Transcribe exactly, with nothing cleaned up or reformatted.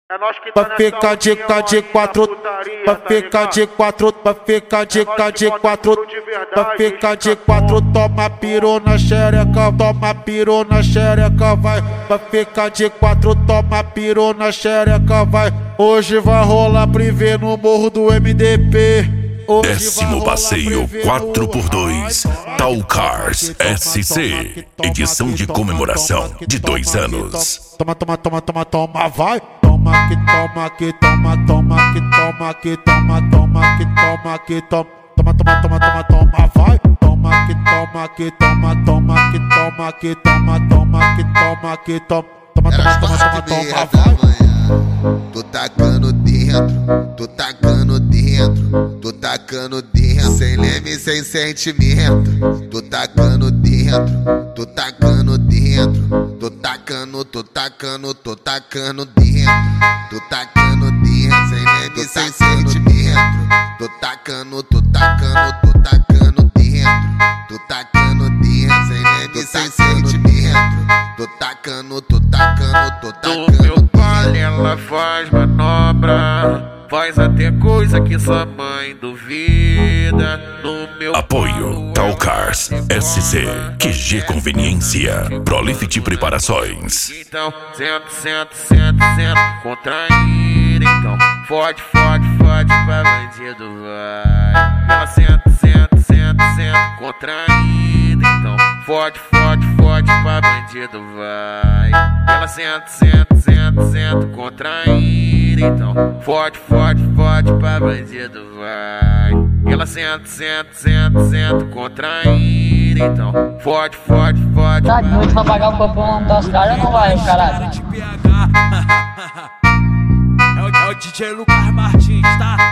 Pra ficar de cá de quatro, pra ficar de quatro, pra ficar de cá de quatro, pra ficar de quatro, toma piru na xereca, toma piru na xereca, vai. Pra ficar de quatro, toma piru na xereca, vai. Hoje vai rolar privê no morro do M D P. Décimo passeio quatro por dois Tall Cars S C, edição de comemoração de dois anos. Toma, toma, toma, toma, toma, vai. Toma que toma que toma, toma que toma que toma, toma que toma que toma, toma, toma, toma, toma, toma, vai. Toma que toma que toma, toma que toma que toma, toma que toma que toma, toma, toma, toma, toma, toma, vai. Tô tacando dentro, tô tacando dentro, tô tacando dentro, sem leme, sem sentimento. Tô tacando dentro, tô tacando dentro, tô tacando, tô tacando, tô tacando dentro, tô tacando dentro, sem leme, sem sentimento. Tô tacando, tô tacando, tô tacando dentro, tô tacando dentro, sem leme, sem sentimento. Tô tacando, tô tacando, tô tacando. Ela faz manobra, faz até coisa que sua mãe duvida. No meu apoio Tall Cars S C, Q G Conveniência, Prolifit Preparações. Então senta, senta, senta, senta, contraída. Então fode, fode, fode pra bandido vai. Ela senta, senta, senta, senta, contraída. Então fode, fode, fode pra bandido vai. Ela senta, senta, senta, senta, contraída. Então fode, fode, fode pra bandido vai. Ela senta, senta, senta, senta, contraída. Então fode, fode, fode. Tá de noite pra pagar o popão das caras ou não vai, caralho? É o, é o D J Lucas Martins, tá?